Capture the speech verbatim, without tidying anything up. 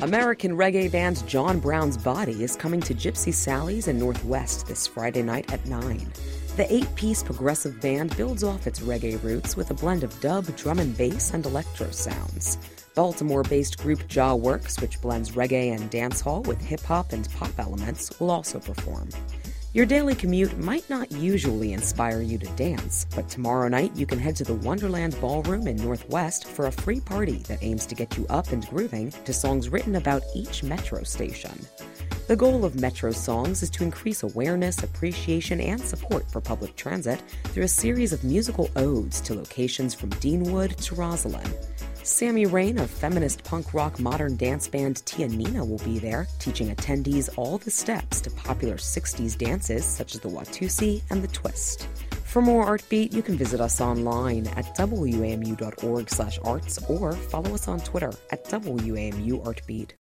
American reggae band John Brown's Body is coming to Gypsy Sally's in Northwest this Friday night at nine. The eight-piece progressive band builds off its reggae roots with a blend of dub, drum and bass, and electro sounds. Baltimore-based group Jaw Works, which blends reggae and dancehall with hip-hop and pop elements, will also perform. Your daily commute might not usually inspire you to dance, but tomorrow night you can head to the Wonderland Ballroom in Northwest for a free party that aims to get you up and grooving to songs written about each metro station. The goal of Metro Songs is to increase awareness, appreciation, and support for public transit through a series of musical odes to locations from Deanwood to Roslyn. Sammy Rain of feminist punk rock modern dance band Tia Nina will be there, teaching attendees all the steps to popular sixties dances such as the Watusi and the Twist. For more Artbeat, you can visit us online at W A M U dot org slash arts or follow us on Twitter at W A M U Artbeat.